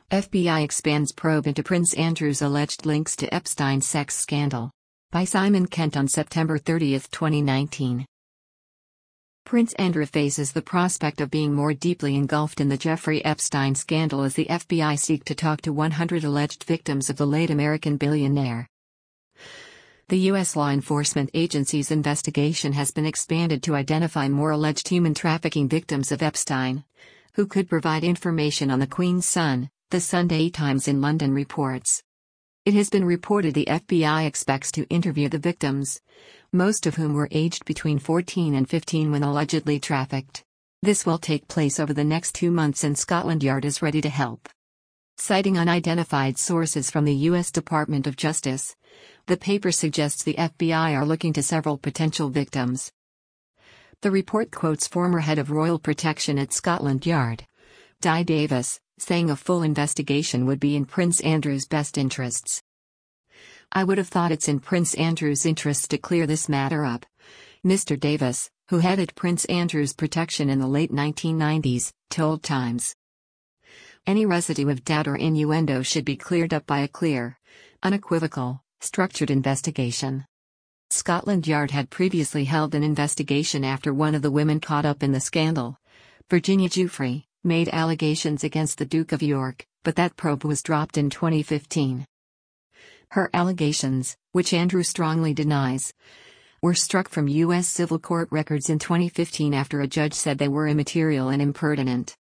FBI expands probe into Prince Andrew's alleged links to Epstein sex scandal. By Simon Kent on September 30, 2019. Prince Andrew faces the prospect of being more deeply engulfed in the Jeffrey Epstein scandal as the FBI seek to talk to 100 alleged victims of the late American billionaire. The U.S. law enforcement agency's investigation has been expanded to identify more alleged human trafficking victims of Epstein, who could provide information on the Queen's son, the Sunday Times in London reports. It has been reported the FBI expects to interview the victims, most of whom were aged between 14 and 15 when allegedly trafficked. This will take place over the next 2 months and Scotland Yard is ready to help. Citing unidentified sources from the U.S. Department of Justice, the paper suggests the FBI are looking to several potential victims. The report quotes former head of Royal Protection at Scotland Yard, Di Davis, saying a full investigation would be in Prince Andrew's best interests. "I would have thought it's in Prince Andrew's interests to clear this matter up," Mr. Davis, who headed Prince Andrew's protection in the late 1990s, told Times. "Any residue of doubt or innuendo should be cleared up by a clear, unequivocal, structured investigation." Scotland Yard had previously held an investigation after one of the women caught up in the scandal, Virginia Giuffre, made allegations against the Duke of York, but that probe was dropped in 2015. Her allegations, which Andrew strongly denies, were struck from U.S. civil court records in 2015 after a judge said they were immaterial and impertinent.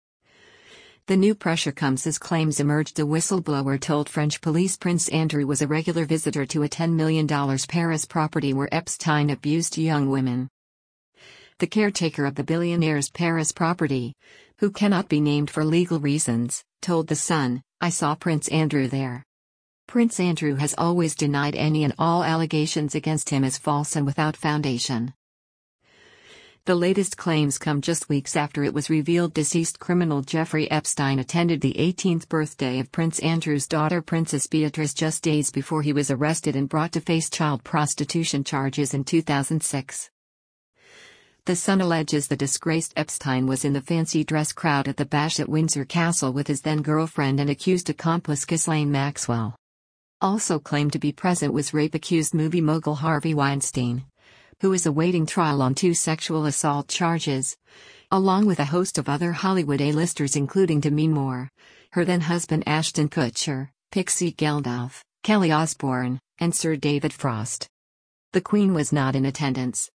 The new pressure comes as claims emerged a whistleblower told French police Prince Andrew was a regular visitor to a $10 million Paris property where Epstein abused young women. The caretaker of the billionaire's Paris property, who cannot be named for legal reasons, told The Sun, "I saw Prince Andrew there." Prince Andrew has always denied any and all allegations against him as false and without foundation. The latest claims come just weeks after it was revealed deceased criminal Jeffrey Epstein attended the 18th birthday of Prince Andrew's daughter Princess Beatrice just days before he was arrested and brought to face child prostitution charges in 2006. The Sun alleges the disgraced Epstein was in the fancy dress crowd at the bash at Windsor Castle with his then-girlfriend and accused accomplice Ghislaine Maxwell. Also claimed to be present was rape-accused movie mogul Harvey Weinstein, who is awaiting trial on 2 sexual assault charges, along with a host of other Hollywood A-listers including Demi Moore, her then-husband Ashton Kutcher, Pixie Geldof, Kelly Osbourne, and Sir David Frost. The Queen was not in attendance.